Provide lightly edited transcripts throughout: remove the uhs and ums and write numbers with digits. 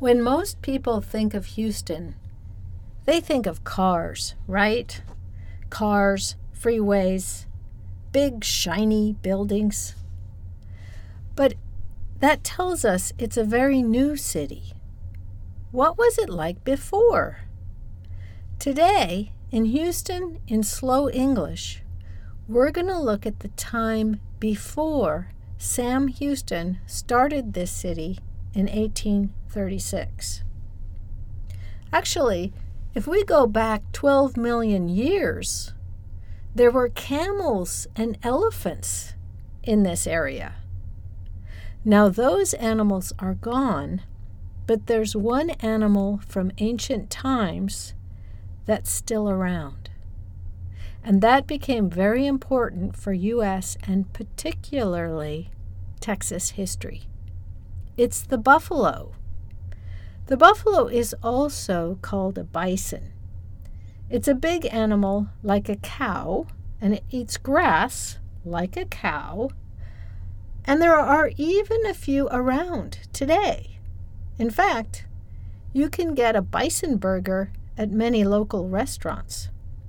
When most people think of Houston, they think of cars, right? Cars, freeways, big shiny buildings. But that tells us it's a very new city. What was it like before? Today, in Houston, in Slow English, we're going to look at the time before Sam Houston started this city in 1836. Actually, if we go back 12 million years, there were camels and elephants in this area. Now those animals are gone, but there's one animal from ancient times that's still around. And that became very important for U.S. and particularly Texas history. It's the buffalo. The buffalo is also called a bison. It's a big animal like a cow, and it eats grass like a cow. And there are even a few around today. In fact, you can get a bison burger at many local restaurants.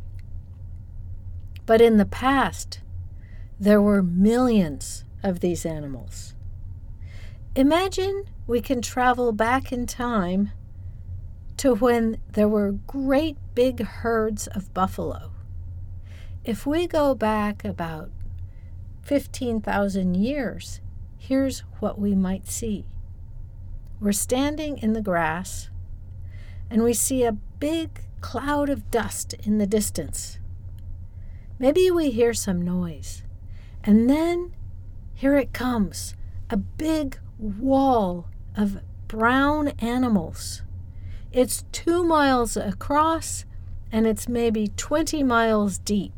But in the past, there were millions of these animals. Imagine we can travel back in time to when there were great big herds of buffalo. If we go back about 15,000 years, here's what we might see. We're standing in the grass, and we see a big cloud of dust in the distance. Maybe we hear some noise, and then here it comes, a big wall of brown animals. It's 2 miles across, and it's maybe 20 miles deep.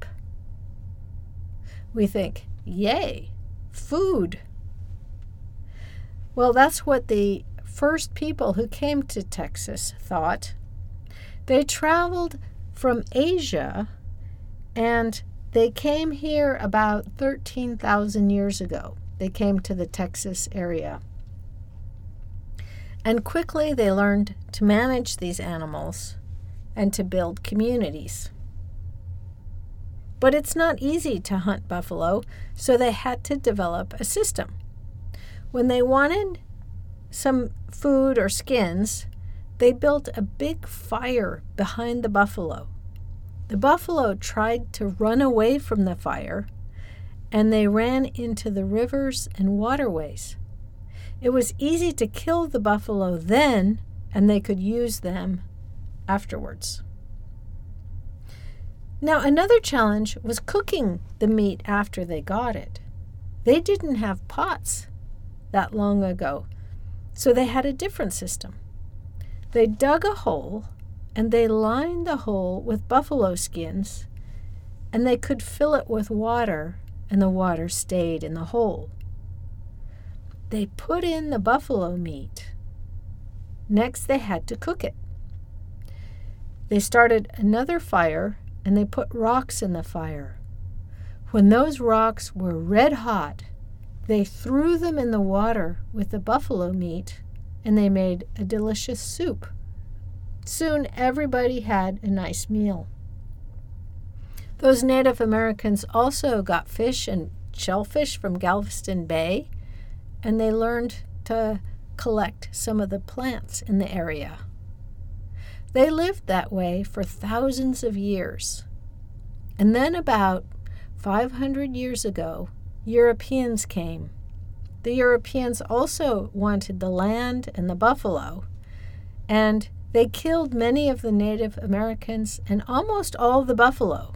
We think, yay, food. Well, that's what the first people who came to Texas thought. They traveled from Asia, and they came here about 13,000 years ago. They came to the Texas area. And quickly they learned to manage these animals and to build communities. But it's not easy to hunt buffalo, so they had to develop a system. When they wanted some food or skins, they built a big fire behind the buffalo. The buffalo tried to run away from the fire, and they ran into the rivers and waterways. It was easy to kill the buffalo then, and they could use them afterwards. Now, another challenge was cooking the meat after they got it. They didn't have pots that long ago, so they had a different system. They dug a hole, and they lined the hole with buffalo skins, and they could fill it with water, and the water stayed in the hole. They put in the buffalo meat. Next, they had to cook it. They started another fire, and they put rocks in the fire. When those rocks were red hot, they threw them in the water with the buffalo meat, and they made a delicious soup. Soon, everybody had a nice meal. Those Native Americans also got fish and shellfish from Galveston Bay, and they learned to collect some of the plants in the area. They lived that way for thousands of years. And then about 500 years ago, Europeans came. The Europeans also wanted the land and the buffalo, and they killed many of the Native Americans and almost all the buffalo.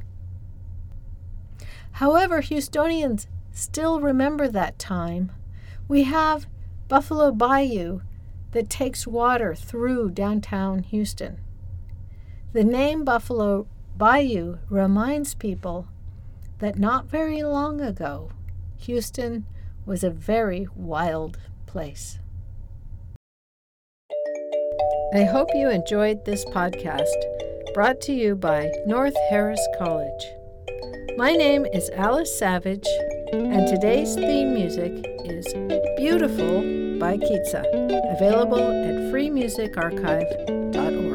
However, Houstonians still remember that time. We have Buffalo Bayou that takes water through downtown Houston. The name Buffalo Bayou reminds people that not very long ago, Houston was a very wild place. I hope you enjoyed this podcast, brought to you by North Harris College. My name is Alice Savage, and today's theme music is Beautiful by Kitsa, available at freemusicarchive.org.